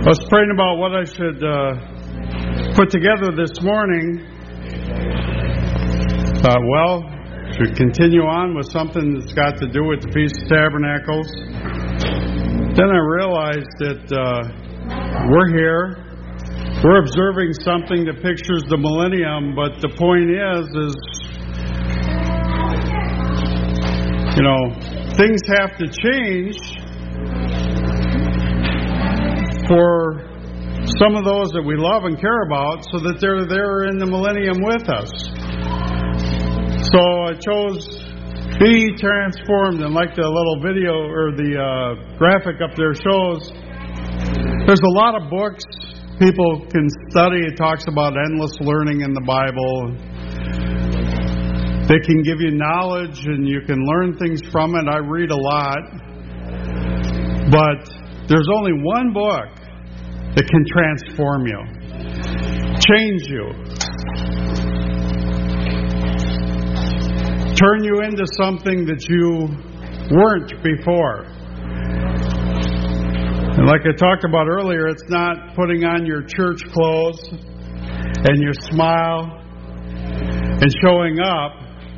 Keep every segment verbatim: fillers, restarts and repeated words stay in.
I was praying about what I should uh, put together this morning. Thought, well, should continue on with something that's got to do with the Feast of Tabernacles. Then I realized that uh, we're here. We're observing something that pictures the millennium, but the point is, is, you know, things have to change for some of those that we love and care about so that they're there in the millennium with us. So I chose Be Transformed, and like the little video or the uh, graphic up there shows, there's a lot of books people can study. It talks about endless learning in the Bible. They can give you knowledge and you can learn things from it. I read a lot. But there's only one book that can transform you, change you, turn you into something that you weren't before. And like I talked about earlier, it's not putting on your church clothes and your smile and showing up,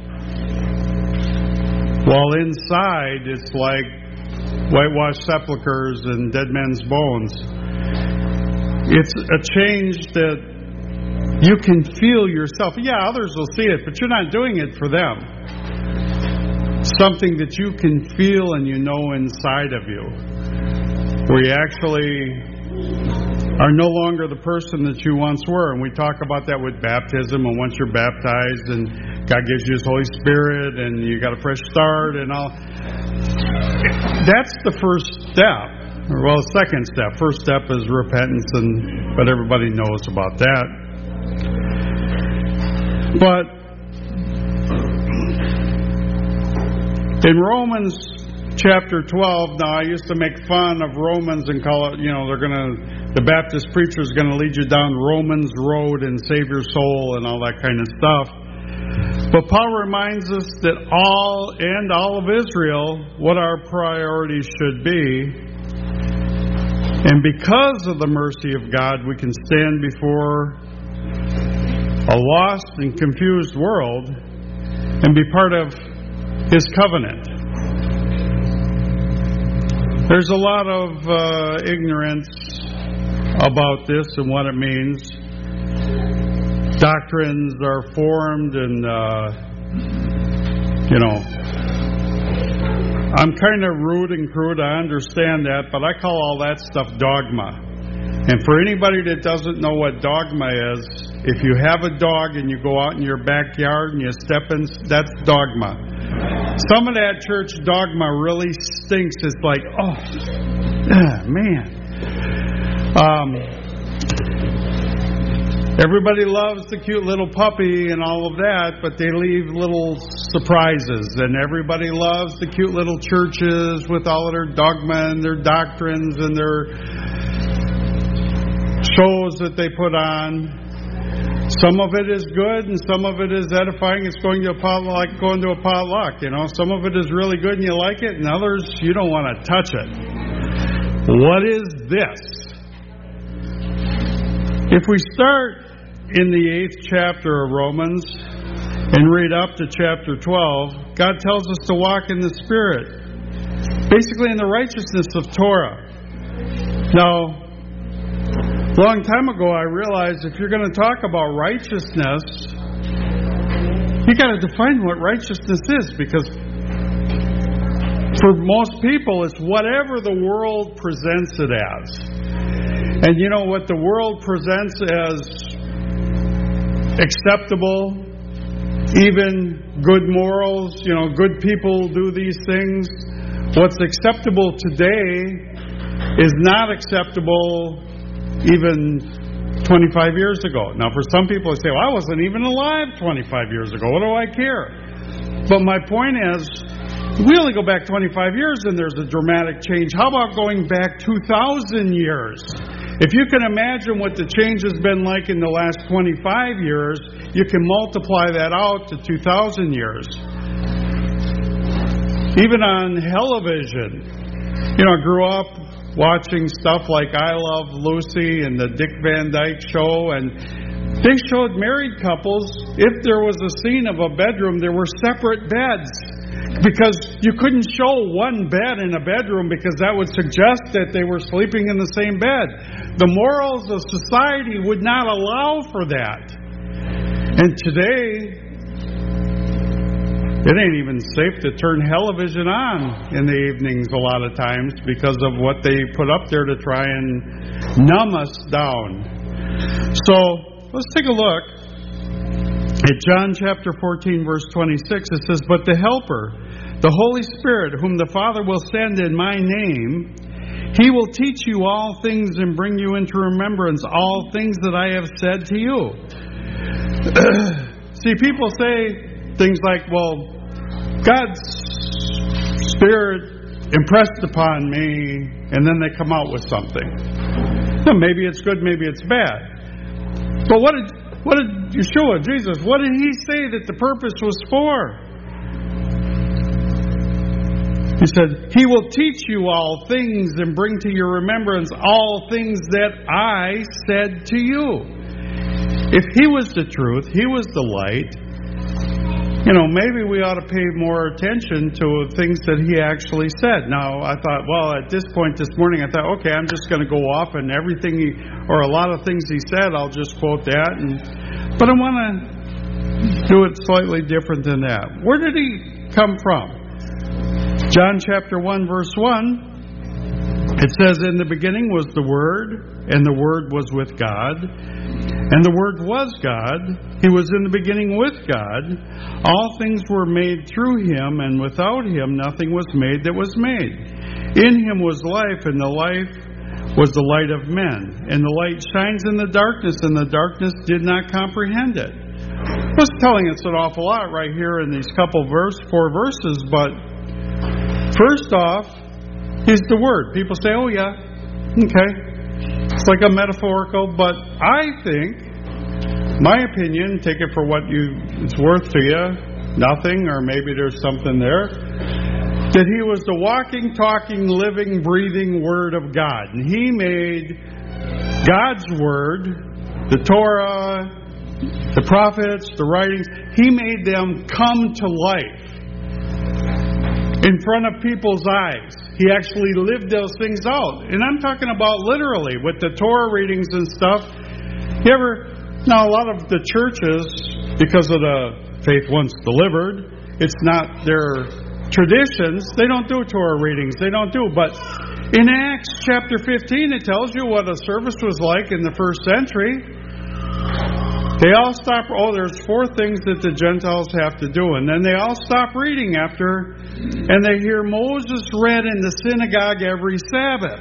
while inside it's like whitewashed sepulchres and dead men's bones. It's a change that you can feel yourself. Yeah, others will see it, but you're not doing it for them. Something that you can feel and you know inside of you, where you actually are no longer the person that you once were. And we talk about that with baptism, and once you're baptized and God gives you His Holy Spirit and you got a fresh start and all. That's the first step. Well, second step. First step is repentance, and but everybody knows about that. But in Romans chapter twelve, now I used to make fun of Romans and call it, you know, they're gonna, the Baptist preacher is gonna lead you down Romans road and save your soul and all that kind of stuff. But Paul reminds us that all and all of Israel, what our priorities should be. And because of the mercy of God, we can stand before a lost and confused world and be part of His covenant. There's a lot of uh, ignorance about this and what it means. Doctrines are formed and, uh, you know, I'm kind of rude and crude, I understand that, but I call all that stuff dogma. And for anybody that doesn't know what dogma is, if you have a dog and you go out in your backyard and you step in, that's dogma. Some of that church dogma really stinks. It's like, oh, ah, man. Um, everybody loves the cute little puppy and all of that, but they leave little surprises. And everybody loves the cute little churches with all of their dogma and their doctrines and their shows that they put on. Some of it is good and some of it is edifying. It's going to a potluck, like going to a potluck. You know, some of it is really good and you like it, and others you don't want to touch it. What is this? If we start in the eighth chapter of Romans and read up to chapter twelve, God tells us to walk in the Spirit, basically in the righteousness of Torah. Now, a long time ago I realized if you're going to talk about righteousness, you got to define what righteousness is, because for most people it's whatever the world presents it as. And you know what the world presents as acceptable, even good morals, you know, good people do these things. What's acceptable today is not acceptable even twenty-five years ago. Now, for some people, they say, well, I wasn't even alive twenty-five years ago. What do I care? But my point is, we only go back twenty-five years and there's a dramatic change. How about going back two thousand years? If you can imagine what the change has been like in the last twenty-five years, you can multiply that out to two thousand years. Even on television, you know, I grew up watching stuff like I Love Lucy and the Dick Van Dyke Show, and they showed married couples, if there was a scene of a bedroom, there were separate beds. Because you couldn't show one bed in a bedroom because that would suggest that they were sleeping in the same bed. The morals of society would not allow for that. And today, it ain't even safe to turn television on in the evenings a lot of times because of what they put up there to try and numb us down. So, let's take a look at John chapter fourteen, verse twenty-six. It says, "But the Helper, the Holy Spirit, whom the Father will send in my name, He will teach you all things and bring you into remembrance all things that I have said to you." See, people say things like, well, God's Spirit impressed upon me, and then they come out with something. Now, maybe it's good, maybe it's bad. But what did, what did Yeshua, Jesus, what did He say that the purpose was for? He said, He will teach you all things and bring to your remembrance all things that I said to you. If He was the truth, He was the light, you know, maybe we ought to pay more attention to things that He actually said. Now, I thought, well, at this point this morning, I thought, okay, I'm just going to go off and everything, he, or a lot of things He said, I'll just quote that. And, but I want to do it slightly different than that. Where did He come from? John chapter one, verse one, it says, "In the beginning was the Word, and the Word was with God, and the Word was God. He was in the beginning with God. All things were made through Him, and without Him nothing was made that was made. In Him was life, and the life was the light of men. And the light shines in the darkness, and the darkness did not comprehend it." It's telling us an awful lot right here in these couple verse, four verses, but first off, He's the Word. People say, oh yeah, okay. It's like a metaphorical, but I think, my opinion, take it for what you it's worth to you, nothing, or maybe there's something there, that He was the walking, talking, living, breathing Word of God. And He made God's Word, the Torah, the prophets, the writings, He made them come to life in front of people's eyes. He actually lived those things out. And I'm talking about literally with the Torah readings and stuff. You ever, now a lot of the churches, because of the faith once delivered, it's not their traditions. They don't do Torah readings. They don't do. But in Acts chapter fifteen, it tells you what a service was like in the first century. They all stop, oh, there's four things that the Gentiles have to do. And then they all stop reading after, and they hear Moses read in the synagogue every Sabbath.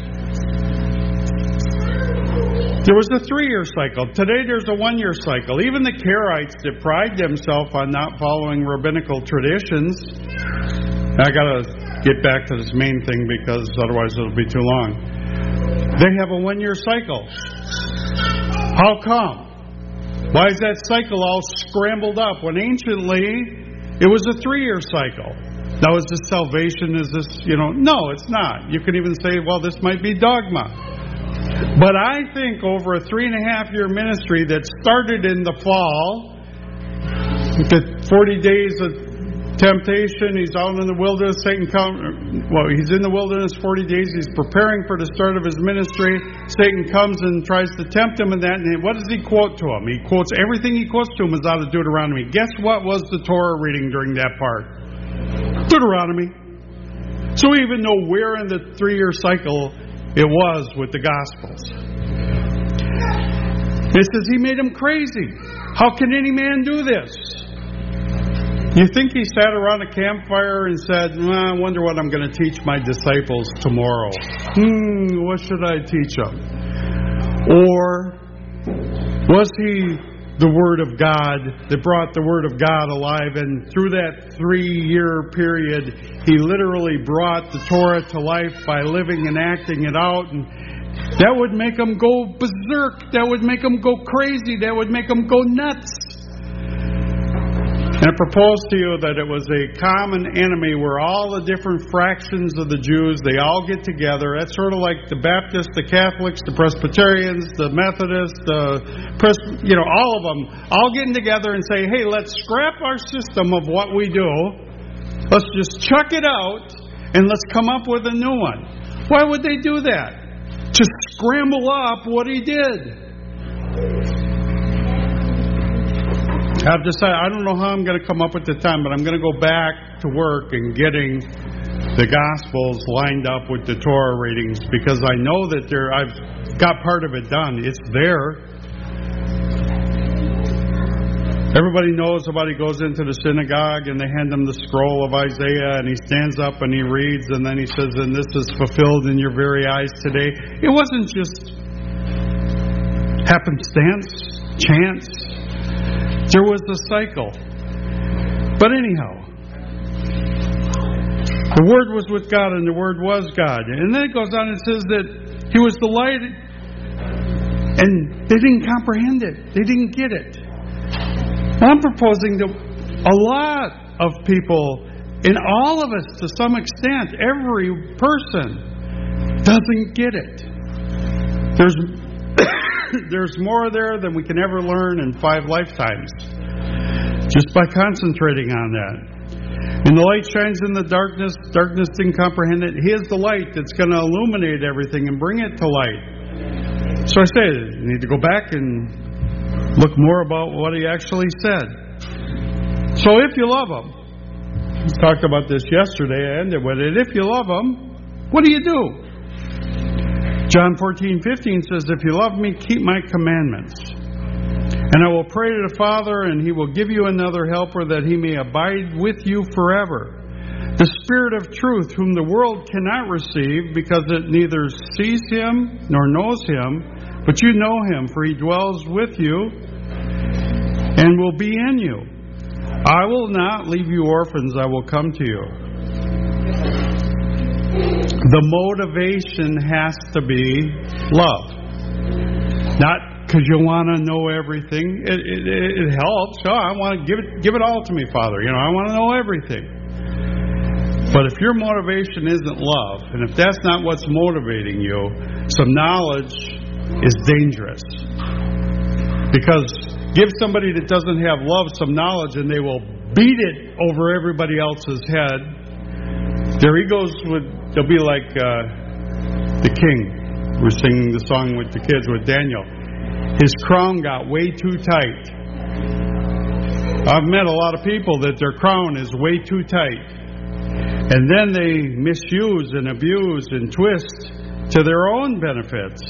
There was a three-year cycle. Today there's a one-year cycle. Even the Karaites that pride themselves on not following rabbinical traditions, I got to get back to this main thing because otherwise it'll be too long. They have a one-year cycle. How come? Why is that cycle all scrambled up when anciently it was a three-year cycle? Now, is this salvation? Is this, you know, no, it's not. You can even say, well, this might be dogma. But I think over a three and a half year ministry that started in the fall, the forty days of temptation, he's out in the wilderness, Satan comes, well, he's in the wilderness forty days, he's preparing for the start of his ministry, Satan comes and tries to tempt him in that, and what does he quote to him? He quotes, everything he quotes to him is out of Deuteronomy. Guess what was the Torah reading during that part? Deuteronomy. So we even know where in the three-year cycle it was with the Gospels. It says he made him crazy. How can any man do this? You think he sat around a campfire and said, well, I wonder what I'm going to teach my disciples tomorrow. Hmm, what should I teach them? Or was he the Word of God that brought the Word of God alive, and through that three-year period, he literally brought the Torah to life by living and acting it out, and that would make him go berserk, that would make him go crazy, that would make him go nuts. And I propose to you that it was a common enemy where all the different fractions of the Jews, they all get together. That's sort of like the Baptists, the Catholics, the Presbyterians, the Methodists, the Pres- you know, all of them, all getting together and say, hey, let's scrap our system of what we do. Let's just chuck it out and let's come up with a new one. Why would they do that? To scramble up what he did. I've decided, I don't know how I'm going to come up with the time, but I'm going to go back to work and getting the Gospels lined up with the Torah readings, because I know that there, I've got part of it done. It's there. Everybody knows about he goes into the synagogue and they hand him the scroll of Isaiah and he stands up and he reads and then he says, and this is fulfilled in your very eyes today. It wasn't just happenstance, chance. There was a cycle. But anyhow, the Word was with God and the Word was God. And then it goes on and says that He was the light, and they didn't comprehend it. They didn't get it. I'm proposing that a lot of people, and all of us to some extent, every person doesn't get it. There's There's more there than we can ever learn in five lifetimes, just by concentrating on that. And the light shines in the darkness. Darkness didn't comprehend it. He is the light that's going to illuminate everything and bring it to light. So I say, you need to go back and look more about what he actually said. So if you love him, we talked about this yesterday, I ended with it. If you love him, what do you do? John fourteen fifteen says, if you love me, keep my commandments. And I will pray to the Father, and he will give you another helper, that he may abide with you forever. The Spirit of truth, whom the world cannot receive, because it neither sees him nor knows him, but you know him, for he dwells with you and will be in you. I will not leave you orphans, I will come to you. The motivation has to be love. Not because you want to know everything. It, it, it helps. Oh, I want to give it, give it all to me, Father. You know, I want to know everything. But if your motivation isn't love, and if that's not what's motivating you, some knowledge is dangerous. Because give somebody that doesn't have love some knowledge, and they will beat it over everybody else's head. Their egos would, they'll be like uh, the king. We're singing the song with the kids with Daniel. His crown got way too tight. I've met a lot of people that their crown is way too tight. And then they misuse and abuse and twist to their own benefits.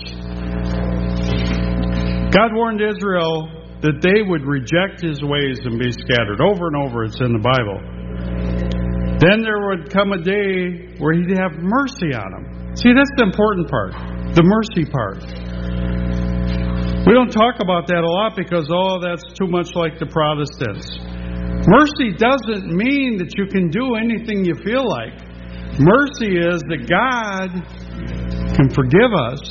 God warned Israel that they would reject his ways and be scattered. Over and over, it's in the Bible. Then there would come a day where he'd have mercy on them. See, that's the important part. The mercy part. We don't talk about that a lot because, oh, that's too much like the Protestants. Mercy doesn't mean that you can do anything you feel like. Mercy is that God can forgive us.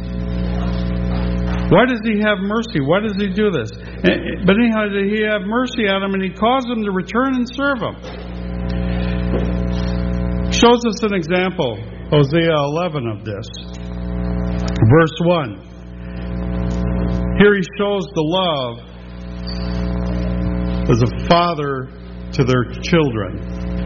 Why does he have mercy? Why does he do this? But anyhow, he have mercy on them, and he caused them to return and serve him. Shows us an example, Hosea eleven, of this. Verse one. Here he shows the love as a father to their children.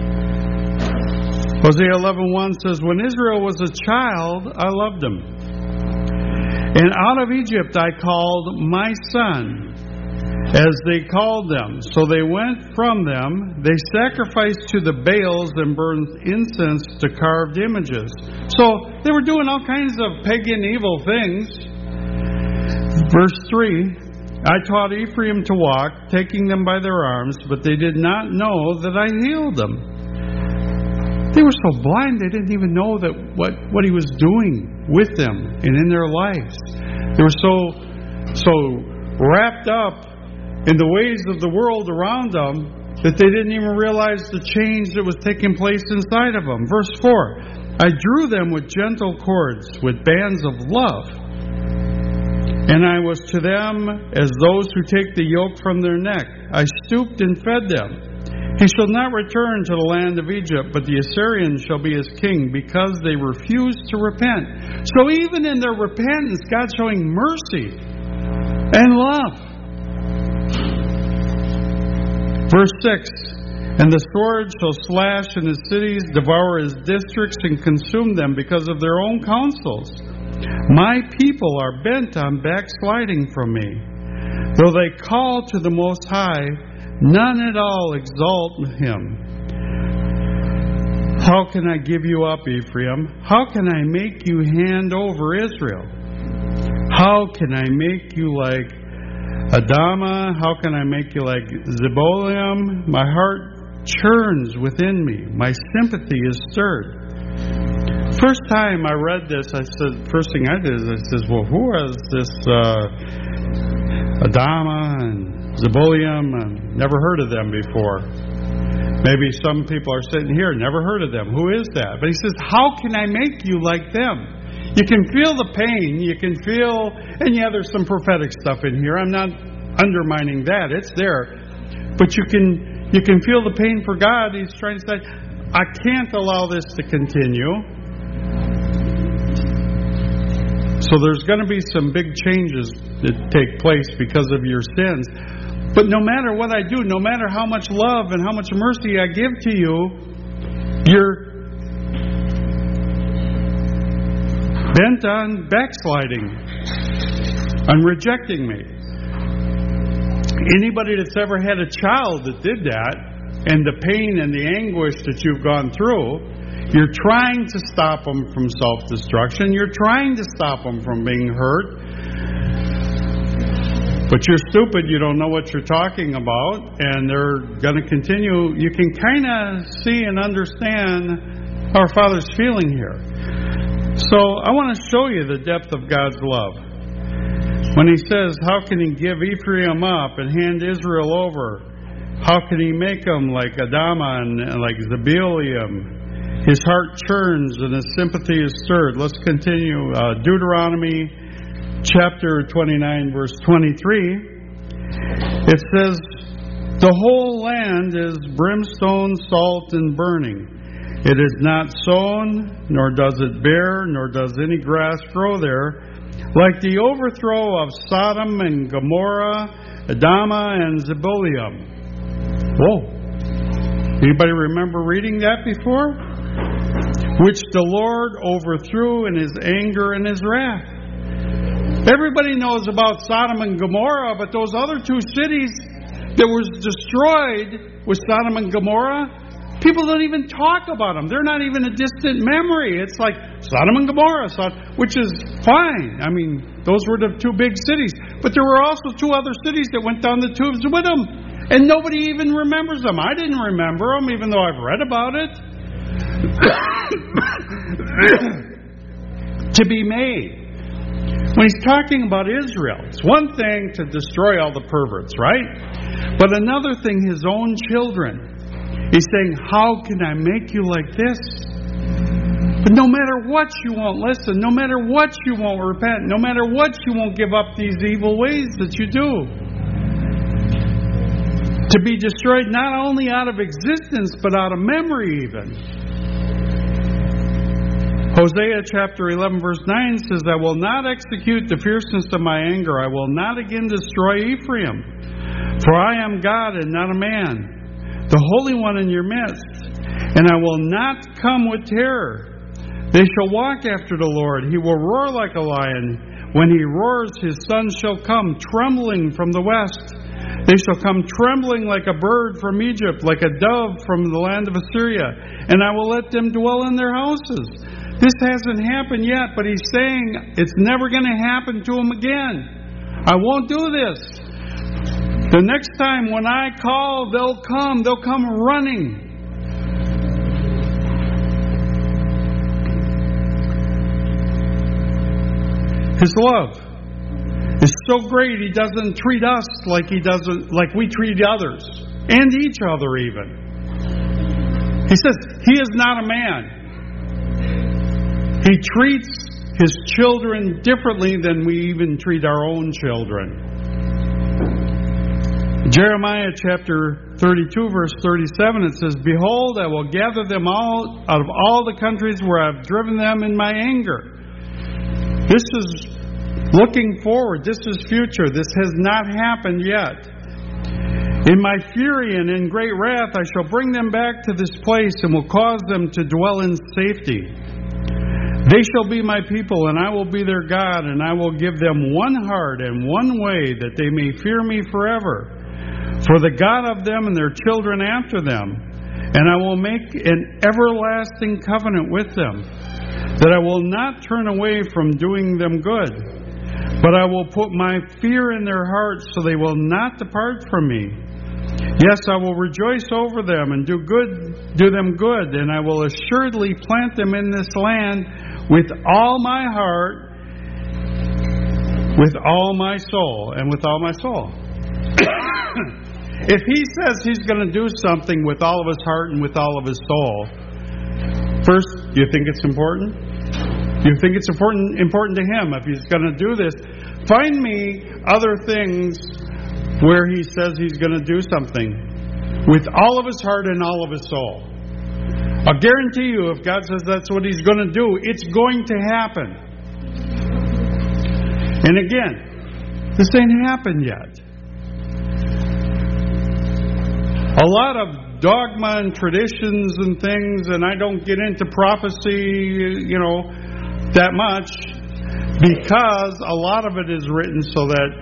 Hosea eleven one says, when Israel was a child, I loved him. And out of Egypt I called my son, as they called them. So they went from them. They sacrificed to the Baals and burned incense to carved images. So they were doing all kinds of pagan evil things. Verse three, I taught Ephraim to walk, taking them by their arms, but they did not know that I healed them. They were so blind they didn't even know that what, what he was doing with them and in their lives. They were so so wrapped up in the ways of the world around them that they didn't even realize the change that was taking place inside of them. Verse four, I drew them with gentle cords, with bands of love. And I was to them as those who take the yoke from their neck. I stooped and fed them. He shall not return to the land of Egypt, but the Assyrians shall be his king, because they refused to repent. So even in their repentance, God's showing mercy and love. Verse six, and the sword shall slash in his cities, devour his districts, and consume them because of their own counsels. My people are bent on backsliding from me. Though they call to the Most High, none at all exalt him. How can I give you up, Ephraim? How can I make you hand over Israel? How can I make you like Adamah? How can I make you like Zeboiim? My heart churns within me. My sympathy is stirred. First time I read this, I said, first thing I did is I said, well, who is this uh, Adamah and Zeboiim? And never heard of them before. Maybe some people are sitting here, never heard of them. Who is that? But he says, how can I make you like them? You can feel the pain. You can feel, and yeah, there's some prophetic stuff in here. I'm not undermining that. It's there. But you can you can feel the pain for God. He's trying to say, I can't allow this to continue. So there's going to be some big changes that take place because of your sins. But no matter what I do, no matter how much love and how much mercy I give to you, you're bent on backsliding, on rejecting me. Anybody that's ever had a child that did that, and the pain and the anguish that you've gone through, you're trying to stop them from self-destruction. You're trying to stop them from being hurt. But you're stupid, you don't know what you're talking about, and they're going to continue. You can kind of see and understand our Father's feeling here. So I want to show you the depth of God's love. When he says, how can he give Ephraim up and hand Israel over? How can he make them like Adamah and like Zeboiim? His heart churns and his sympathy is stirred. Let's continue. Uh, Deuteronomy chapter twenty-nine, verse twenty-three. It says, the whole land is brimstone, salt, and burning. It is not sown, nor does it bear, nor does any grass grow there. Like the overthrow of Sodom and Gomorrah, Adamah and Zeboiim. Whoa. Anybody remember reading that before? Which the Lord overthrew in his anger and his wrath. Everybody knows about Sodom and Gomorrah, but those other two cities that were destroyed with Sodom and Gomorrah, people don't even talk about them. They're not even a distant memory. It's like Sodom and Gomorrah, which is fine. I mean, those were the two big cities. But there were also two other cities that went down the tubes with them. And nobody even remembers them. I didn't remember them, even though I've read about it. To be made. When he's talking about Israel, it's one thing to destroy all the perverts, right? But another thing, his own children. He's saying, how can I make you like this? But no matter what, you won't listen. No matter what, you won't repent. No matter what, you won't give up these evil ways that you do. To be destroyed not only out of existence, but out of memory even. Hosea chapter eleven verse nine says, I will not execute the fierceness of my anger. I will not again destroy Ephraim. For I am God and not a man, the Holy One in your midst. And I will not come with terror. They shall walk after the Lord. He will roar like a lion. When he roars, his sons shall come trembling from the west. They shall come trembling like a bird from Egypt, like a dove from the land of Assyria. And I will let them dwell in their houses. This hasn't happened yet, but he's saying it's never going to happen to him again. I won't do this. The next time when I call, they'll come. They'll come running. His love is so great. He doesn't treat us like he doesn't, like we treat others and each other even. He says he is not a man. He treats his children differently than we even treat our own children. Jeremiah chapter thirty-two, verse thirty-seven, it says, "Behold, I will gather them all out of all the countries where I've driven them in my anger." This is looking forward. This is future. This has not happened yet. "In my fury and in great wrath I shall bring them back to this place and will cause them to dwell in safety. They shall be my people, and I will be their God, and I will give them one heart and one way, that they may fear me forever, for the God of them and their children after them. And I will make an everlasting covenant with them, that I will not turn away from doing them good, but I will put my fear in their hearts, so they will not depart from me. Yes, I will rejoice over them and do good, do them good, and I will assuredly plant them in this land with all my heart, with all my soul, and with all my soul." If he says he's going to do something with all of his heart and with all of his soul, first, do you think it's important? Do you think it's important important to him if he's going to do this? Find me other things where he says he's going to do something with all of his heart and all of his soul. I'll guarantee you, if God says that's what he's going to do, it's going to happen. And again, this ain't happened yet. A lot of dogma and traditions and things, and I don't get into prophecy, you know, that much, because a lot of it is written so that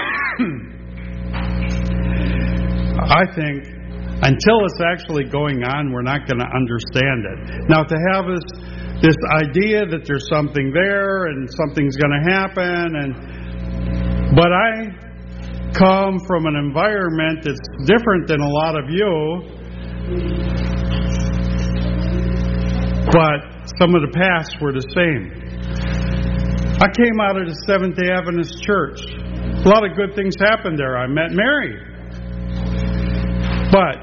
I think until it's actually going on, we're not going to understand it. Now, to have this this idea that there's something there and something's going to happen, and but I come from an environment that's different than a lot of you, but some of the pasts were the same. I came out of the Seventh-day Adventist Church. A lot of good things happened there. I met Mary. But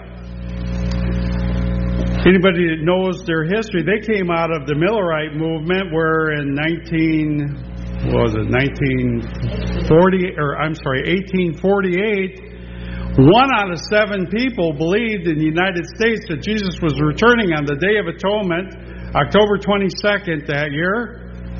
anybody that knows their history, they came out of the Millerite movement, where in nineteen what was it nineteen forty or I'm sorry eighteen forty-eight, one out of seven people believed in the United States that Jesus was returning on the Day of Atonement, October twenty-second that year.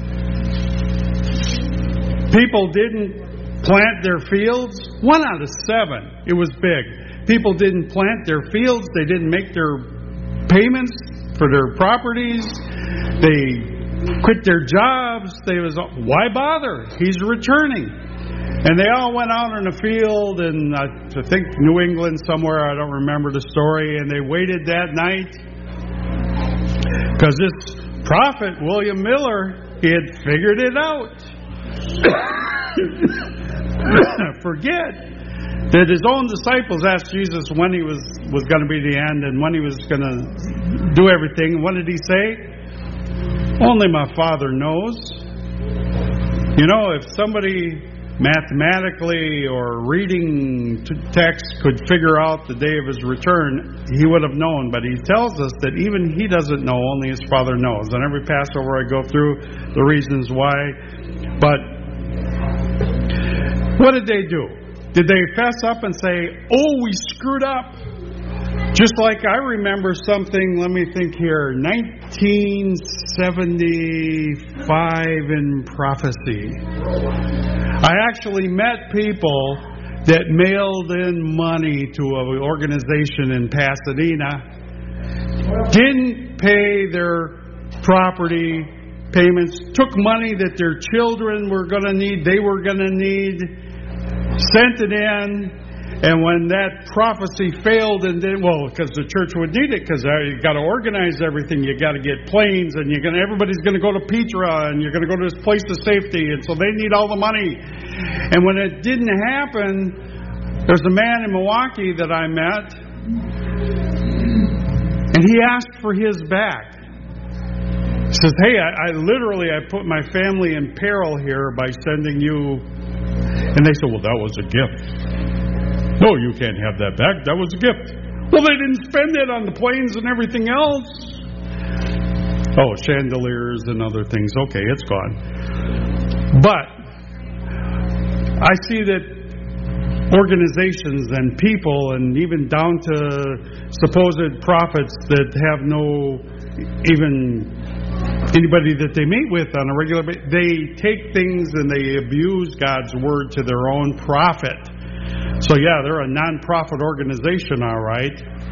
People didn't plant their fields. One out of seven. It was big. People didn't plant their fields. They didn't make their payments for their properties. They quit their jobs. They was, why bother? He's returning. And they all went out in the field, and I think New England somewhere, I don't remember the story, and they waited that night because this prophet, William Miller, he had figured it out. Forget that his own disciples asked Jesus when he was, was going to be the end and when he was going to do everything. What did he say? Only my Father knows. You know, if somebody mathematically or reading text could figure out the day of his return, he would have known. But he tells us that even he doesn't know, only his Father knows. And every Passover I go through the reasons why. But what did they do? Did they fess up and say, oh, we screwed up? Just like I remember something, let me think here, nineteen seventy-five in prophecy. I actually met people that mailed in money to an organization in Pasadena, didn't pay their property payments, took money that their children were going to need, they were going to need, sent it in, and when that prophecy failed, and then, well, because the church would need it, because you got to organize everything, you got to get planes, and you're gonna, everybody's going to go to Petra, and you're going to go to this place of safety, and so they need all the money. And when it didn't happen, there's a man in Milwaukee that I met, and he asked for his back. He says, hey, I, I literally, I put my family in peril here by sending you. And they said, well, that was a gift. No, you can't have that back. That was a gift. Well, they didn't spend it on the planes and everything else. Oh, chandeliers and other things. Okay, it's gone. But I see that organizations and people, and even down to supposed prophets that have no even anybody that they meet with on a regular basis. They take things and they abuse God's word to their own profit. So yeah, they're a non-profit organization, all right.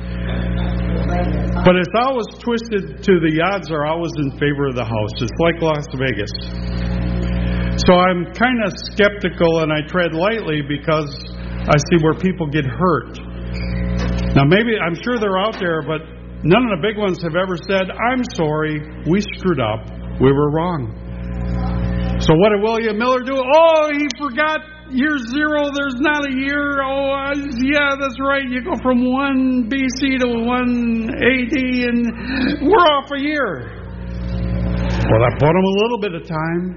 But it's always twisted to the odds are always in favor of the house. It's like Las Vegas. So I'm kind of skeptical, and I tread lightly because I see where people get hurt. Now maybe, I'm sure they're out there, but none of the big ones have ever said, I'm sorry, we screwed up, we were wrong. So what did William Miller do? Oh, he forgot year zero, there's not a year. Oh, uh, yeah, that's right, you go from one B C to one A D, and we're off a year. Well, that bought him a little bit of time.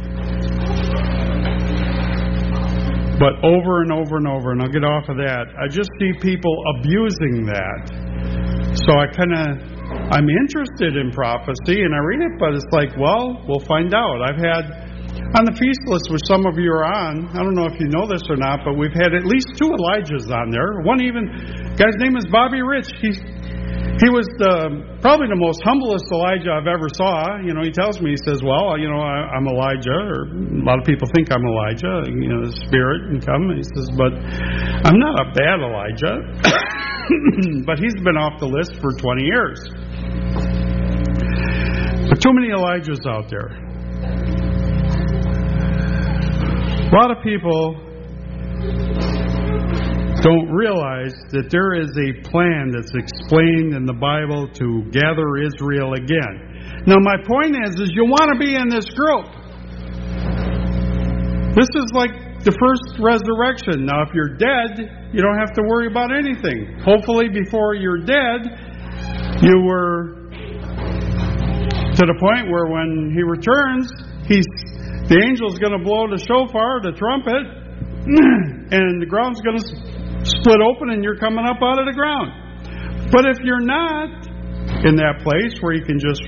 But over and over and over, and I'll get off of that, I just see people abusing that. So I kind of, I'm interested in prophecy, and I read it, but it's like, well, we'll find out. I've had, on the feast list, which some of you are on, I don't know if you know this or not, but we've had at least two Elijahs on there. One even, guy's name is Bobby Rich. He's, he was the, probably the most humblest Elijah I've ever saw. You know, he tells me, he says, well, you know, I, I'm Elijah, or a lot of people think I'm Elijah, you know, the Spirit can come. He says, but I'm not a bad Elijah. But he's been off the list for twenty years. But too many Elijahs out there. A lot of people don't realize that there is a plan that's explained in the Bible to gather Israel again. Now my point is, is you want to be in this group. This is like the first resurrection. Now if you're dead, you don't have to worry about anything. Hopefully before you're dead, you were to the point where when he returns, he's the angel's going to blow the shofar, the trumpet, and the ground's going to split open and you're coming up out of the ground. But if you're not in that place where you can just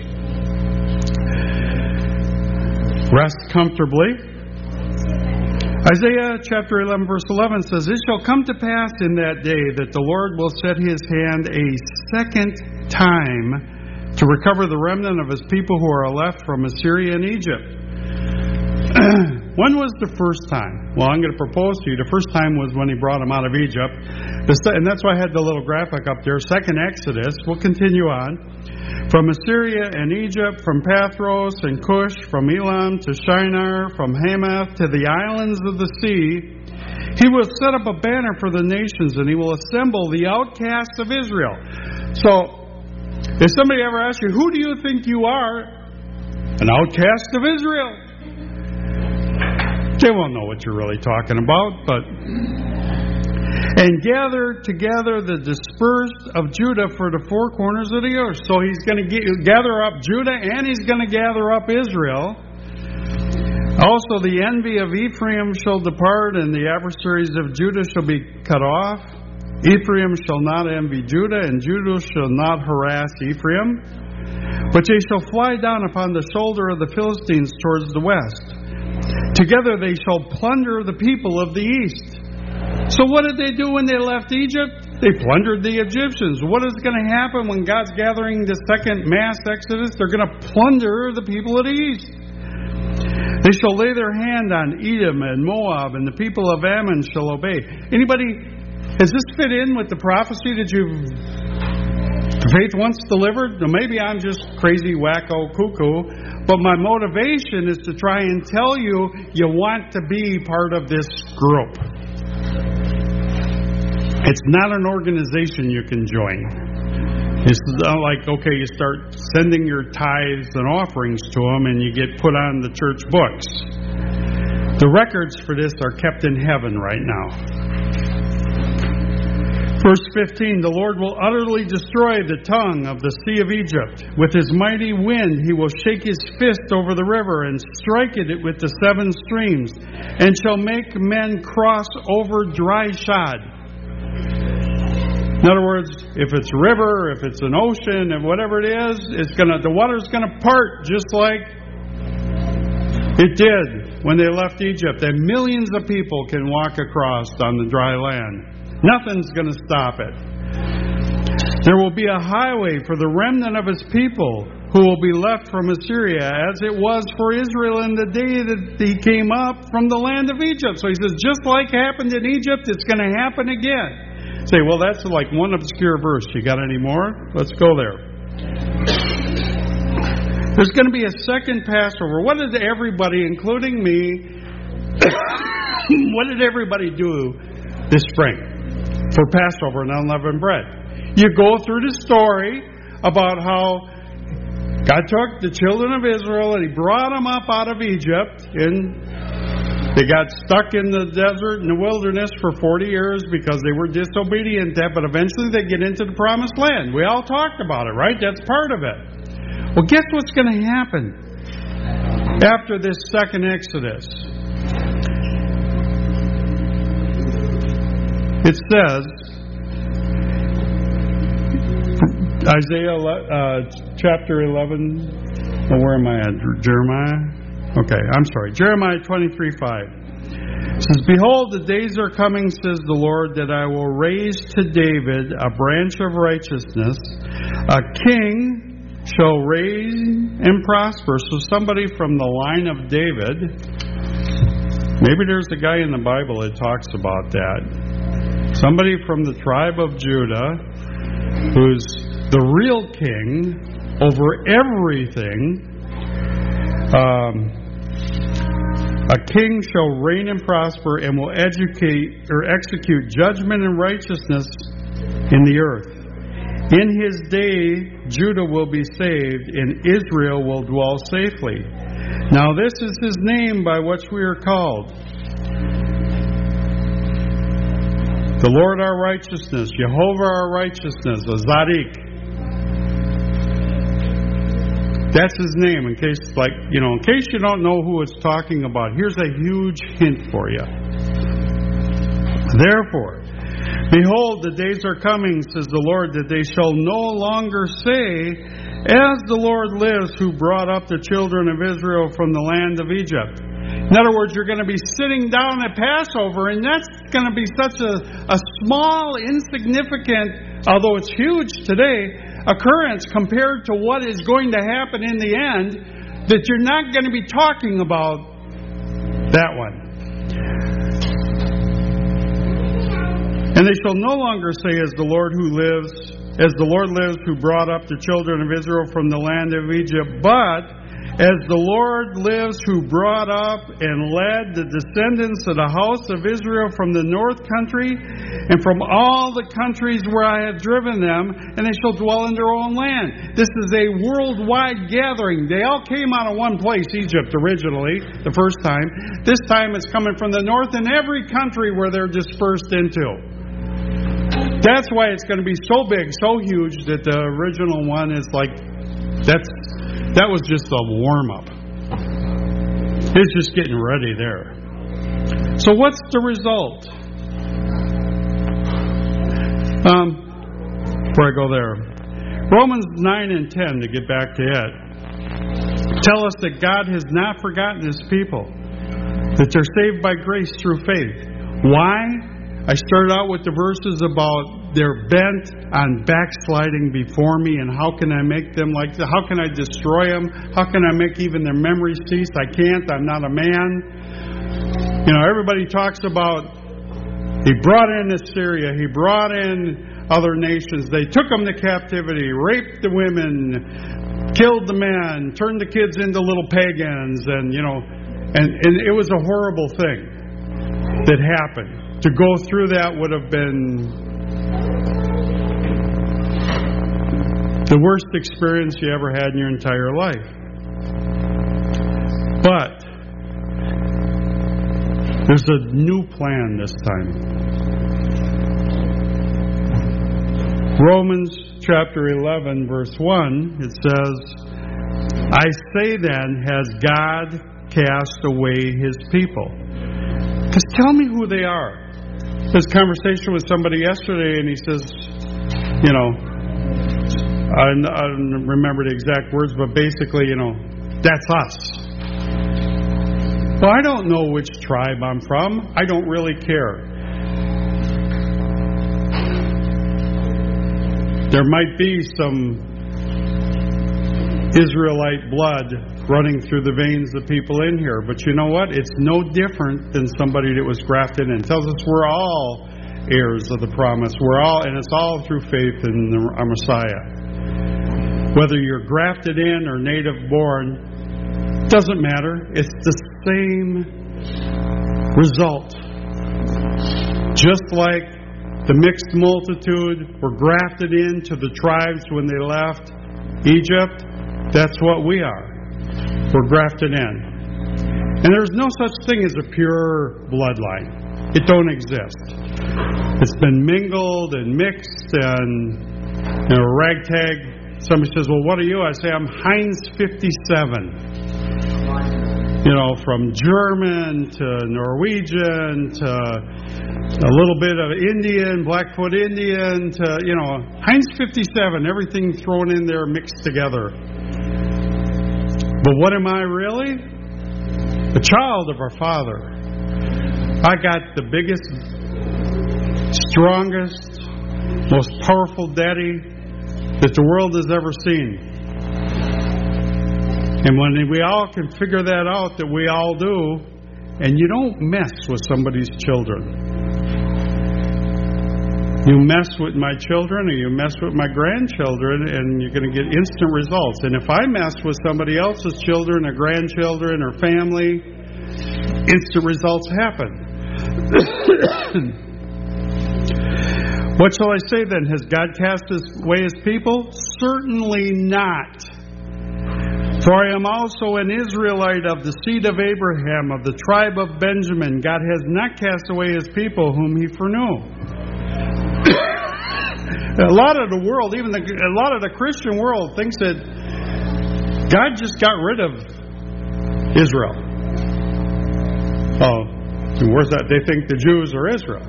rest comfortably, Isaiah chapter eleven verse eleven says, it shall come to pass in that day that the Lord will set his hand a second time to recover the remnant of his people who are left from Assyria and Egypt. When was the first time? Well, I'm going to propose to you. The first time was when he brought them out of Egypt. And that's why I had the little graphic up there. Second Exodus. We'll continue on. From Assyria and Egypt, from Pathros and Cush, from Elam to Shinar, from Hamath to the islands of the sea, he will set up a banner for the nations, and he will assemble the outcasts of Israel. So, if somebody ever asks you, who do you think you are? An outcast of Israel. They won't know what you're really talking about, but and gather together the dispersed of Judah for the four corners of the earth. So he's going to gather up Judah and he's going to gather up Israel. Also the envy of Ephraim shall depart, and the adversaries of Judah shall be cut off. Ephraim shall not envy Judah, and Judah shall not harass Ephraim. But they shall fly down upon the shoulder of the Philistines towards the west. Together they shall plunder the people of the east. So what did they do when they left Egypt? They plundered the Egyptians. What is going to happen when God's gathering the second mass exodus? They're going to plunder the people of the east. They shall lay their hand on Edom and Moab, and the people of Ammon shall obey. Anybody, does this fit in with the prophecy that you've faith once delivered? Now maybe I'm just crazy, wacko, cuckoo, but my motivation is to try and tell you you want to be part of this group. It's not an organization you can join. It's not like, okay, you start sending your tithes and offerings to them and you get put on the church books. The records for this are kept in heaven right now. Verse fifteen, the Lord will utterly destroy the tongue of the sea of Egypt. With his mighty wind he will shake his fist over the river and strike it with the seven streams, and shall make men cross over dry shod. In other words, if it's a river, if it's an ocean, and whatever it is, it's gonna the water's gonna part just like it did when they left Egypt, that millions of people can walk across on the dry land. Nothing's going to stop it. There will be a highway for the remnant of his people who will be left from Assyria, as it was for Israel in the day that he came up from the land of Egypt. So he says, just like happened in Egypt, it's going to happen again. Say, well, that's like one obscure verse. You got any more? Let's go there. There's going to be a second Passover. What did everybody, including me, what did everybody do this spring for Passover and unleavened bread? You go through the story about how God took the children of Israel and He brought them up out of Egypt, and they got stuck in the desert and the wilderness for forty years because they were disobedient to that, but eventually they get into the promised land. We all talked about it, right? That's part of it. Well, guess what's going to happen after this second Exodus? It says, Isaiah uh, chapter eleven, oh, where am I at? Jeremiah? Okay, I'm sorry. Jeremiah twenty-three five. It says, behold, the days are coming, says the Lord, that I will raise to David a branch of righteousness. A king shall reign and prosper. So somebody from the line of David, maybe there's a guy in the Bible that talks about that. Somebody from the tribe of Judah who's the real king over everything. Um, a king shall reign and prosper and will educate or execute judgment and righteousness in the earth. In his day, Judah will be saved and Israel will dwell safely. Now this is his name by which we are called. The Lord our righteousness, Jehovah our righteousness, a Zadik. That's his name. In case, like, you know, in case you don't know who it's talking about, here's a huge hint for you. Therefore, behold, the days are coming, says the Lord, that they shall no longer say, as the Lord lives, who brought up the children of Israel from the land of Egypt. In other words, you're going to be sitting down at Passover, and that's going to be such a, a small, insignificant, although it's huge today, occurrence compared to what is going to happen in the end, that you're not going to be talking about that one. And they shall no longer say, as the Lord who lives, as the Lord lives, who brought up the children of Israel from the land of Egypt, but as the Lord lives, who brought up and led the descendants of the house of Israel from the north country and from all the countries where I have driven them, and they shall dwell in their own land. This is a worldwide gathering. They all came out of one place, Egypt originally, the first time. This time it's coming from the north and every country where they're dispersed into. That's why it's going to be so big, so huge, that the original one is like, that's that was just a warm-up. It's just getting ready there. So what's the result? Um, before I go there, Romans nine and ten, to get back to it, tell us that God has not forgotten His people, that they're saved by grace through faith. Why? I started out with the verses about they're bent on backsliding before me, and how can I make them like that? How can I destroy them? How can I make even their memories cease? I can't. I'm not a man. You know, everybody talks about He brought in Assyria. He brought in other nations. They took them to captivity, raped the women, killed the men, turned the kids into little pagans, and, you know, and, and it was a horrible thing that happened. To go through that would have been the worst experience you ever had in your entire life. But there's a new plan this time. Romans chapter eleven, verse one, it says, I say then, has God cast away His people? Because tell me who they are. This conversation with somebody yesterday, and he says, you know, I, I don't remember the exact words, but basically, you know, that's us. Well, I don't know which tribe I'm from. I don't really care. There might be some Israelite blood running through the veins of people in here, but you know what? It's no different than somebody that was grafted in. It tells us we're all heirs of the promise. We're all, and it's all through faith in the, our Messiah. Whether you're grafted in or native born, doesn't matter. It's the same result. Just like the mixed multitude were grafted into the tribes when they left Egypt, that's what we are. We're grafted in. And there's no such thing as a pure bloodline. It don't exist. It's been mingled and mixed and, you know, ragtag. Somebody says, well, what are you? I say, I'm Heinz fifty-seven. You know, from German to Norwegian to a little bit of Indian, Blackfoot Indian to, you know, Heinz fifty-seven, everything thrown in there, mixed together. But what am I really? A child of our Father. I got the biggest, strongest, most powerful daddy that the world has ever seen. And when we all can figure that out, that we all do, and you don't mess with somebody's children. You mess with my children or you mess with my grandchildren, and you're going to get instant results. And if I mess with somebody else's children or grandchildren or family, instant results happen. What shall I say then? Has God cast away His people? Certainly not. For I am also an Israelite of the seed of Abraham, of the tribe of Benjamin. God has not cast away His people whom He foreknew. A lot of the world, even the, a lot of the Christian world, thinks that God just got rid of Israel. Oh, where's that? They think the Jews are Israel.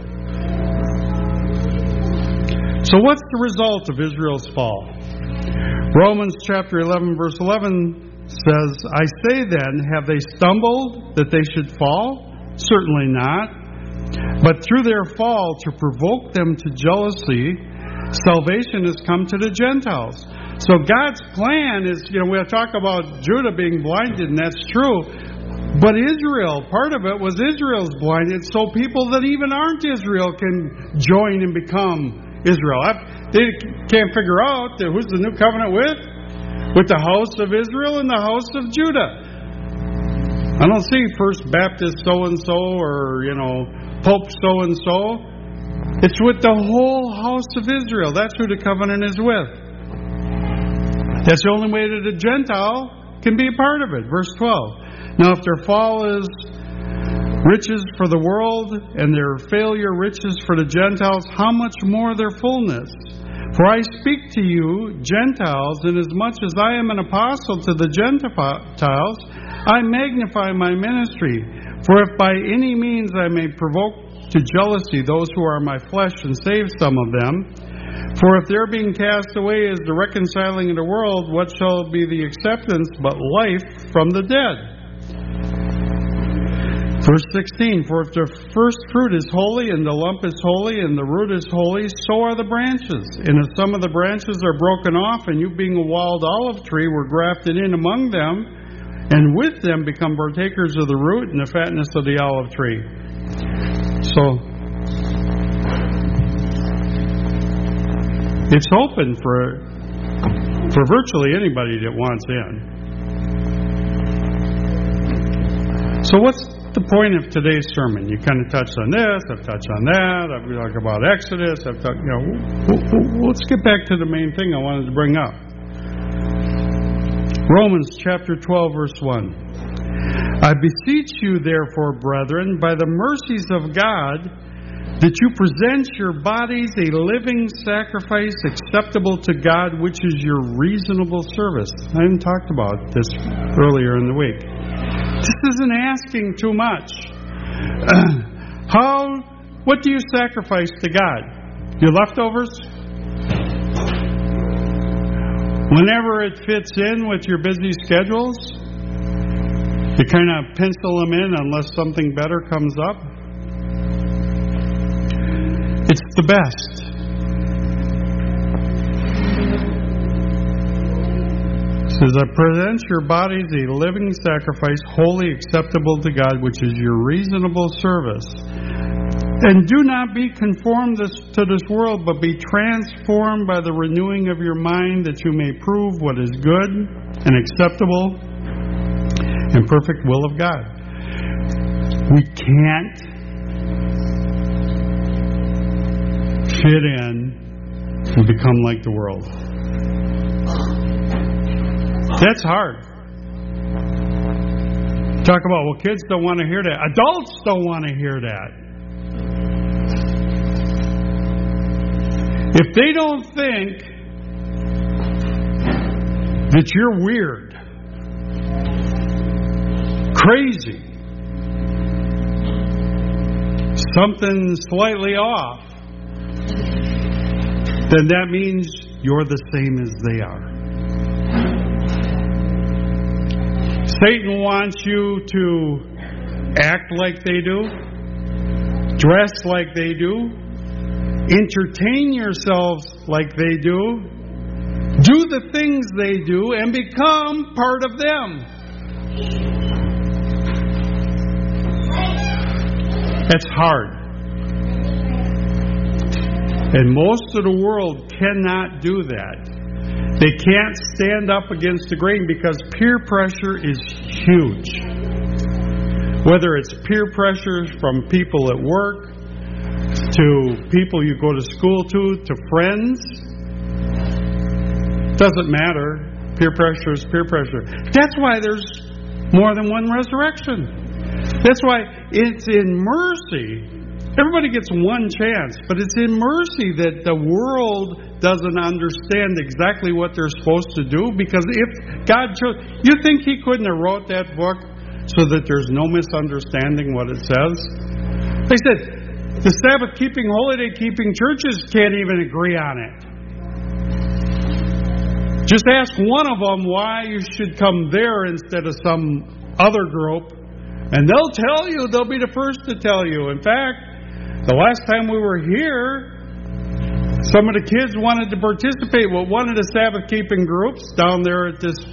So what's the result of Israel's fall? Romans chapter eleven verse eleven says, I say then, have they stumbled that they should fall? Certainly not. But through their fall, to provoke them to jealousy, salvation has come to the Gentiles. So God's plan is, you know, we talk about Judah being blinded, and that's true. But Israel, part of it was Israel's blinded, so people that even aren't Israel can join and become Israel. I, they can't figure out that who's the new covenant with? With the house of Israel and the house of Judah. I don't see First Baptist so-and-so or, you know, Pope so-and-so. It's with the whole house of Israel. That's who the covenant is with. That's the only way that a Gentile can be a part of it. Verse twelve. Now if their fall is riches for the world and their failure riches for the Gentiles, how much more their fullness? For I speak to you, Gentiles, inasmuch as I am an apostle to the Gentiles, I magnify my ministry. For if by any means I may provoke to jealousy those who are my flesh and save some of them, for if their being cast away is the reconciling of the world, what shall be the acceptance but life from the dead? Verse sixteen, for if the first fruit is holy, and the lump is holy, and the root is holy, so are the branches. And if some of the branches are broken off, and you being a wild olive tree were grafted in among them, and with them become partakers of the root and the fatness of the olive tree. So, it's open for, for virtually anybody that wants in. So what's the point of today's sermon? You kind of touched on this, I've touched on that, I've talked about Exodus, I've talked, you know, let's get back to the main thing I wanted to bring up. Romans chapter twelve verse one. I beseech you therefore, brethren, by the mercies of God, that you present your bodies a living sacrifice acceptable to God, which is your reasonable service. I haven't talked about this earlier in the week. This isn't asking too much. Uh, how? What do you sacrifice to God? Your leftovers? Whenever it fits in with your busy schedules? You kind of pencil them in unless something better comes up. It's the best. It says, I present your bodies a living sacrifice, wholly acceptable to God, which is your reasonable service. And do not be conformed this, to this world, but be transformed by the renewing of your mind, that you may prove what is good and acceptable and perfect will of God. We can't fit in and become like the world. That's hard. Talk about, well, kids don't want to hear that. Adults don't want to hear that. If they don't think that you're weird, crazy, something slightly off, then that means you're the same as they are. Satan wants you to act like they do, dress like they do, entertain yourselves like they do, do the things they do, and become part of them. That's hard. And most of the world cannot do that. They can't stand up against the grain because peer pressure is huge. Whether it's peer pressure from people at work, to people you go to school to, to friends, doesn't matter. Peer pressure is peer pressure. That's why there's more than one resurrection. That's why it's in mercy. Everybody gets one chance, but it's in mercy that the world doesn't understand exactly what they're supposed to do, because if God chose, you think He couldn't have wrote that book so that there's no misunderstanding what it says? They said, the Sabbath keeping, holiday keeping churches can't even agree on it. Just ask one of them why you should come there instead of some other group, and they'll tell you, they'll be the first to tell you. In fact, the last time we were here, some of the kids wanted to participate with one of the Sabbath keeping groups down there at this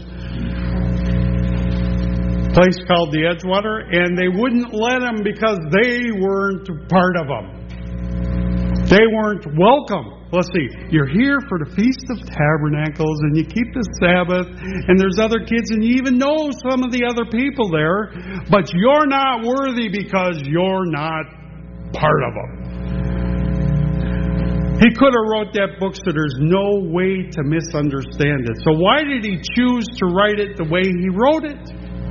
place called the Edgewater, and they wouldn't let them because they weren't part of them. They weren't welcome. Let's see, you're here for the Feast of Tabernacles, and you keep the Sabbath, and there's other kids, and you even know some of the other people there, but you're not worthy because you're not part of them. He could have wrote that book so there's no way to misunderstand it. So why did He choose to write it the way He wrote it?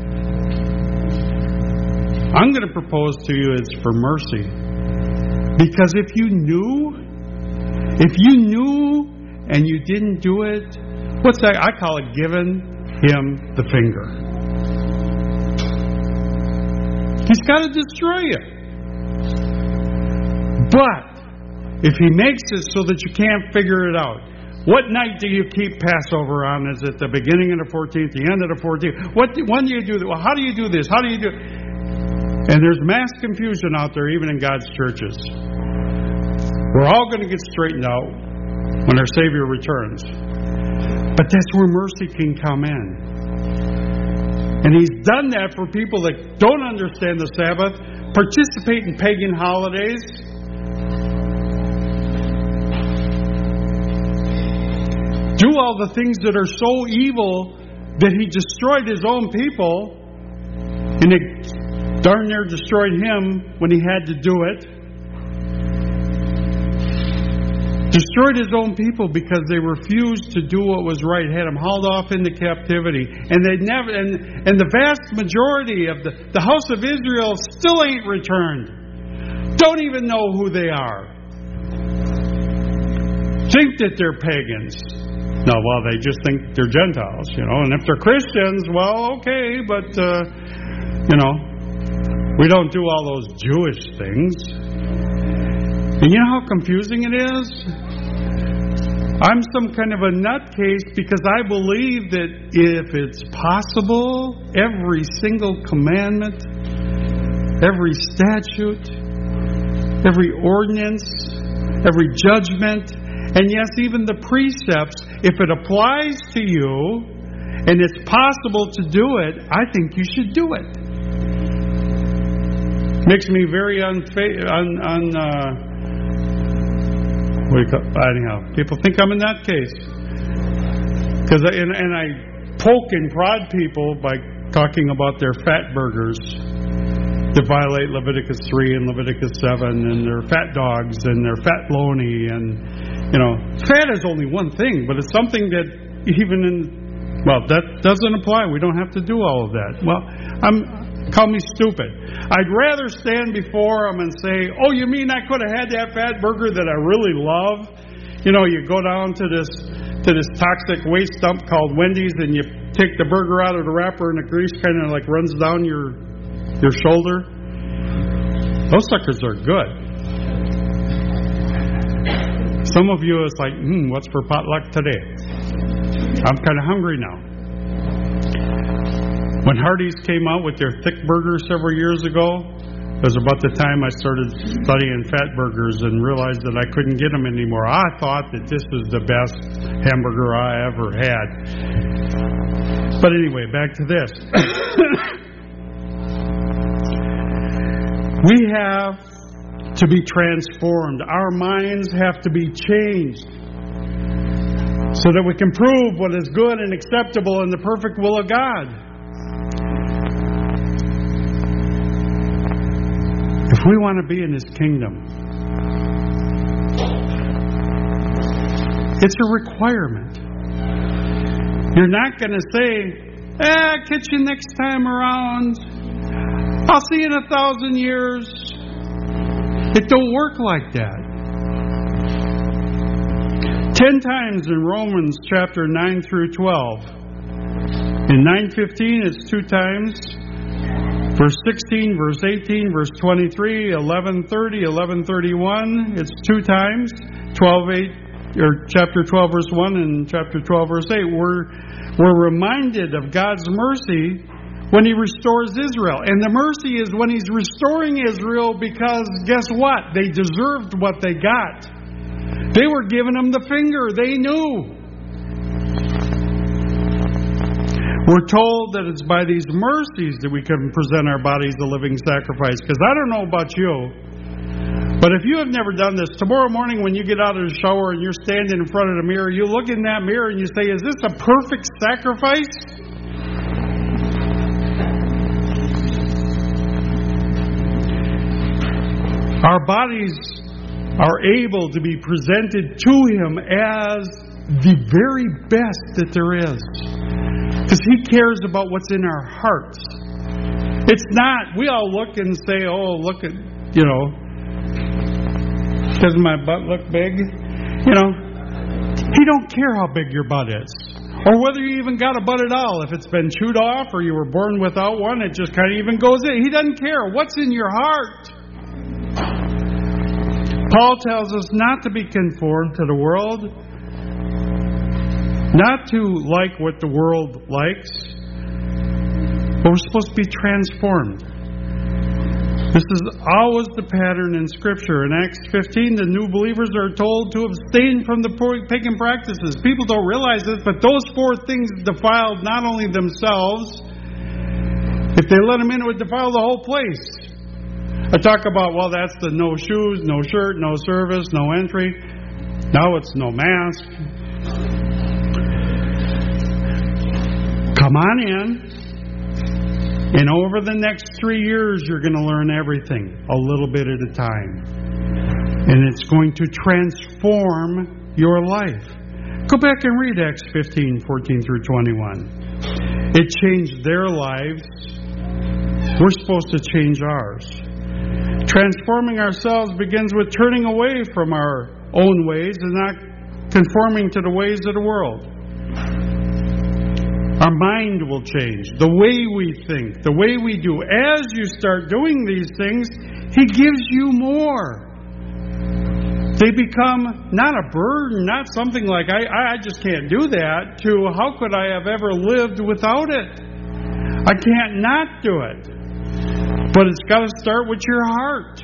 I'm going to propose to you it's for mercy. Because if you knew, if you knew and you didn't do it, what's that? I call it giving Him the finger. He's got to destroy you. But if He makes it so that you can't figure it out, what night do you keep Passover on? Is it the beginning of the fourteenth, the end of the fourteenth? What? When do you do that? Well, how do you do this? How do you do it? And there's mass confusion out there, even in God's churches. We're all going to get straightened out when our Savior returns. But that's where mercy can come in. And He's done that for people that don't understand the Sabbath, participate in pagan holidays, do all the things that are so evil that He destroyed His own people, and it darn near destroyed Him when He had to do it. Destroyed His own people because they refused to do what was right. Had them hauled off into captivity, and they never. And, and the vast majority of the the house of Israel still ain't returned. Don't even know who they are. Think that they're pagans. No, well, they just think they're Gentiles, you know. And if they're Christians, well, okay, but uh, you know, we don't do all those Jewish things. And you know how confusing it is? I'm some kind of a nutcase because I believe that if it's possible, every single commandment, every statute, every ordinance, every judgment, and yes, even the precepts, if it applies to you and it's possible to do it, I think you should do it. Makes me very unfa- un, un, uh, what do you call, anyhow, people think I'm in that case. Because I, and, and I poke and prod people by talking about their fat burgers that violate Leviticus three and Leviticus seven, and their fat dogs and their fat bologna, and you know, fat is only one thing, but it's something that even in, well, that doesn't apply. We don't have to do all of that. Well, I'm call me stupid. I'd rather stand before them and say, "Oh, you mean I could have had that fat burger that I really love?" You know, you go down to this to this toxic waste dump called Wendy's, and you take the burger out of the wrapper, and the grease kind of like runs down your your shoulder. Those suckers are good. Some of you is like, hmm, what's for potluck today? I'm kind of hungry now. When Hardee's came out with their thick burgers several years ago, it was about the time I started studying fat burgers and realized that I couldn't get them anymore. I thought that this was the best hamburger I ever had. But anyway, back to this. We have to be transformed. Our minds have to be changed so that we can prove what is good and acceptable in the perfect will of God. If we want to be in His kingdom, it's a requirement. You're not going to say, eh, catch you next time around. I'll see you in a thousand years. It don't work like that. Ten times in Romans chapter nine through twelve. In nine fifteen, it's two times. Verse sixteen, verse eighteen, verse twenty-three, eleven thirty, eleven thirty-one, it's two times. twelve eight, or chapter twelve, verse one, and chapter twelve, verse eight. We're, we're reminded of God's mercy when He restores Israel. And the mercy is when He's restoring Israel because, guess what? They deserved what they got. They were giving Him the finger. They knew. We're told that it's by these mercies that we can present our bodies a living sacrifice. Because I don't know about you, but if you have never done this, tomorrow morning when you get out of the shower and you're standing in front of the mirror, you look in that mirror and you say, is this a perfect sacrifice? Our bodies are able to be presented to Him as the very best that there is. Because He cares about what's in our hearts. It's not, we all look and say, oh, look at, you know, does my butt look big? You know, He don't care how big your butt is. Or whether you even got a butt at all. If it's been chewed off or you were born without one, it just kind of even goes in. He doesn't care. What's in your heart? Paul tells us not to be conformed to the world, not to like what the world likes, but we're supposed to be transformed. This is always the pattern in Scripture. In Acts fifteen, the new believers are told to abstain from the pagan practices. People don't realize this, but those four things defiled not only themselves. If they let them in, it would defile the whole place. I talk about, well, that's the no shoes, no shirt, no service, no entry. Now it's no mask. Come on in. And over the next three years, you're going to learn everything, a little bit at a time. And it's going to transform your life. Go back and read Acts fifteen, fourteen through twenty-one. It changed their lives. We're supposed to change ours. Transforming ourselves begins with turning away from our own ways and not conforming to the ways of the world. Our mind will change. The way we think, the way we do. As you start doing these things, He gives you more. They become not a burden, not something like, I, I just can't do that, to how could I have ever lived without it? I can't not do it. But it's got to start with your heart.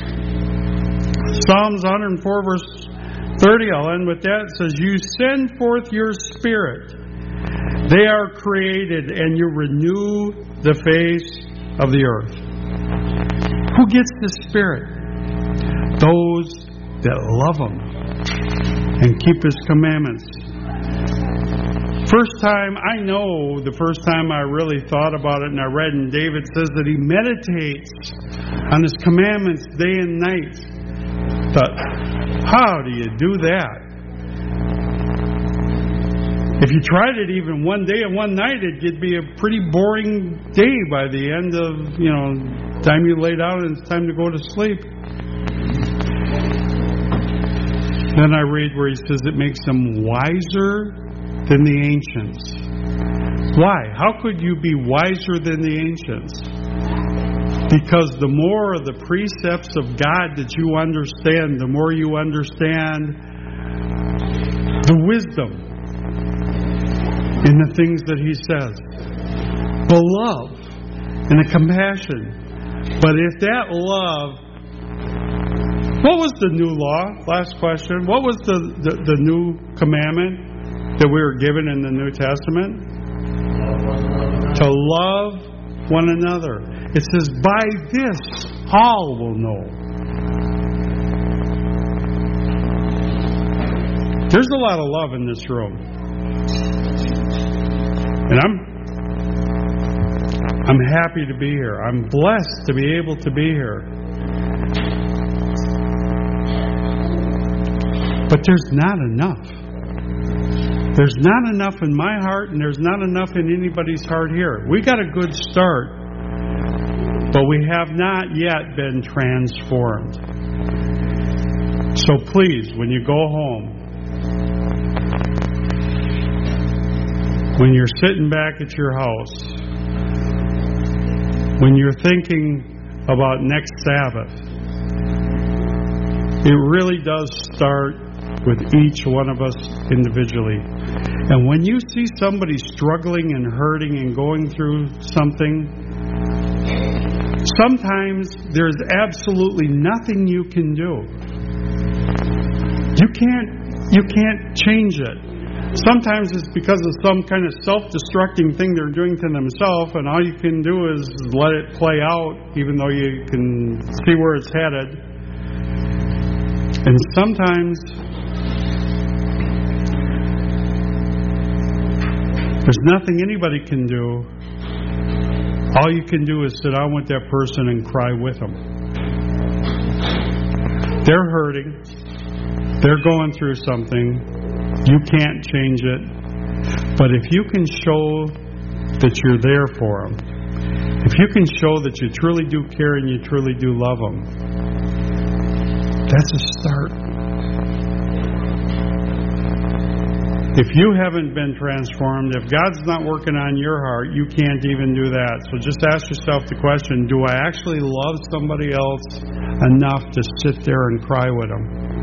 Psalms one hundred four, verse thirty, I'll end with that. It says, you send forth your Spirit. They are created, and you renew the face of the earth. Who gets the Spirit? Those that love Him and keep His commandments. First time, I know the first time I really thought about it and I read, and David says that he meditates on His commandments day and night. But how do you do that? If you tried it even one day and one night, it'd be a pretty boring day by the end of, you know, time you lay down and it's time to go to sleep. Then I read where he says it makes them wiser than the ancients. Why? How could you be wiser than the ancients? Because the more of the precepts of God that you understand, the more you understand the wisdom in the things that He says, the love and the compassion. But if that love, what was the new law? Last question. What was the, the, the new commandment that we were given in the New Testament? To love one another. It says, by this all will know. There's a lot of love in this room. And I'm I'm happy to be here. I'm blessed to be able to be here. But there's not enough. There's not enough in my heart, and there's not enough in anybody's heart here. We got a good start, but we have not yet been transformed. So please, when you go home, when you're sitting back at your house, when you're thinking about next Sabbath, it really does start with each one of us individually. And when you see somebody struggling and hurting and going through something, sometimes there's absolutely nothing you can do. You can't, you can't change it. Sometimes it's because of some kind of self-destructing thing they're doing to themselves, and all you can do is let it play out, even though you can see where it's headed. And sometimes there's nothing anybody can do. All you can do is sit down with that person and cry with them. They're hurting. They're going through something. You can't change it. But if you can show that you're there for them, if you can show that you truly do care and you truly do love them, that's a start. If you haven't been transformed, if God's not working on your heart, you can't even do that. So just ask yourself the question, do I actually love somebody else enough to sit there and cry with them?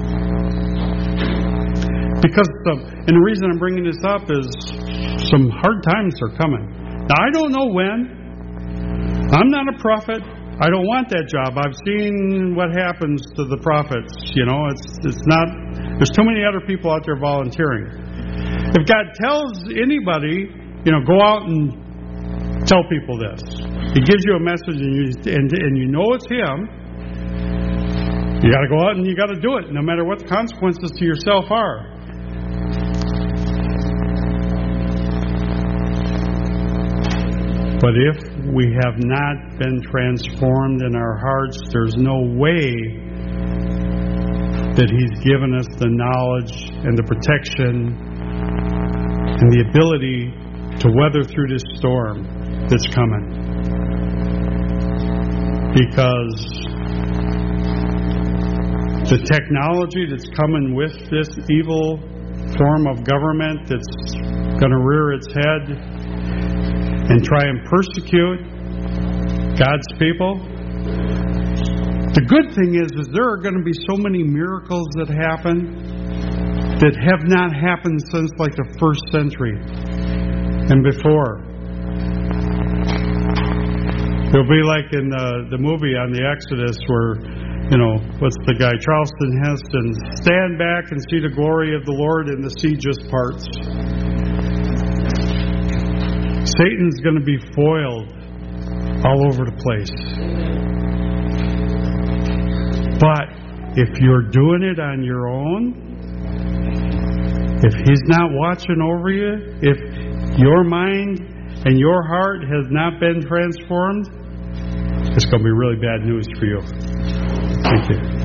Because, the, and the reason I'm bringing this up is some hard times are coming. Now, I don't know when. I'm not a prophet. I don't want that job. I've seen what happens to the prophets. You know, it's it's not. There's too many other people out there volunteering. If God tells anybody, you know, go out and tell people this. He gives you a message, and you and, and you know it's Him. You got to go out and you got to do it, no matter what the consequences to yourself are. But if we have not been transformed in our hearts, there's no way that He's given us the knowledge and the protection and the ability to weather through this storm that's coming. Because the technology that's coming with this evil form of government that's going to rear its head and try and persecute God's people, The good thing is, is there are going to be so many miracles that happen that have not happened since like the first century and before. It'll be like in the, the movie on the Exodus where, you know, what's the guy, Charleston Heston, stand back and see the glory of the Lord and the sea just parts. Satan's going to be foiled all over the place. But if you're doing it on your own, if He's not watching over you, if your mind and your heart has not been transformed, it's going to be really bad news for you. Thank you.